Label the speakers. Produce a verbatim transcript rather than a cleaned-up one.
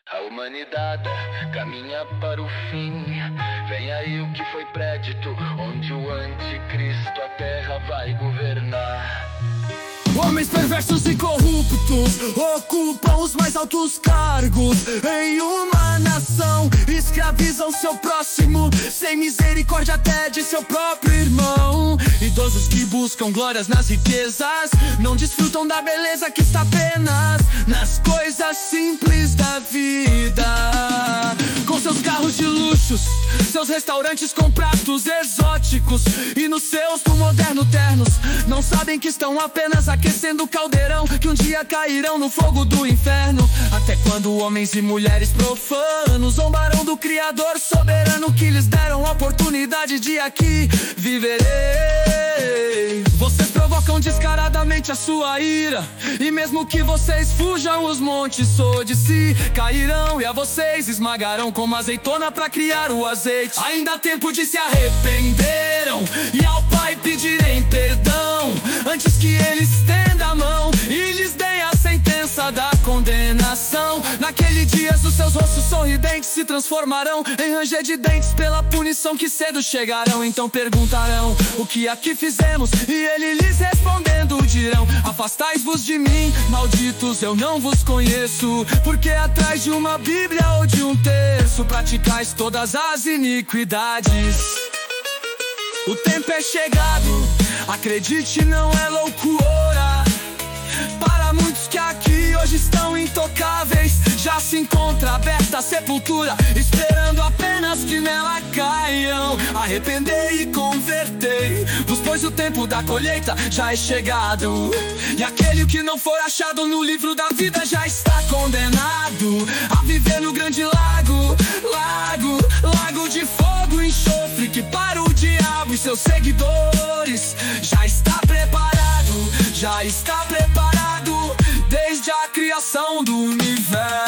Speaker 1: A humanidade caminha para o fim. Vem aí o que foi prédito, onde o anticristo a terra vai governar.
Speaker 2: Homens perversos e corruptos ocupam os mais altos cargos em uma nação. Escravizam seu próximo, sem misericórdia até de seu próprio irmão. Idosos que buscam glórias nas riquezas não desfrutam da beleza que está apenas nas coisas simples da vida. Com seus carros de luxos, seus restaurantes com pratos exóticos e nos seus do moderno ternos, não sabem que estão apenas aquecendo o caldeirão, que um dia cairão no fogo do inferno. Até quando homens e mulheres profanos zombarão do Criador soberano que lhes deram a oportunidade de aqui viverei. Vocês provocam descaradamente a sua ira, e mesmo que vocês fujam, os montes de si cairão, e a vocês esmagarão como azeitona pra criar o azeite. Ainda há tempo de se arrependeram e ao Pai pedirem perdão, antes que ele estenda a mão e lhes dê a sentença da condenação. Naquele dia os seus rostos sorridentes se transformarão em ranger de dentes pela punição que cedo chegarão. Então perguntarão: o que aqui fizemos? E ele lhes respondendo dirão: afastai-vos de mim, malditos, eu não vos conheço. Porque atrás de uma Bíblia ou de um terço praticais todas as iniquidades. O tempo é chegado, acredite, não é loucura. Para muitos que aqui hoje estão intocáveis, já se encontra aberta a sepultura, esperando apenas que nela caiam. Arrependei e convertei-vos, pois o tempo da colheita já é chegado, e aquele que não for achado no livro da vida já está condenado a viver no grande lago, lago, lago de fogo e enxofre, que para o diabo e seus seguidores já está preparado, já está preparado desde a criação do universo.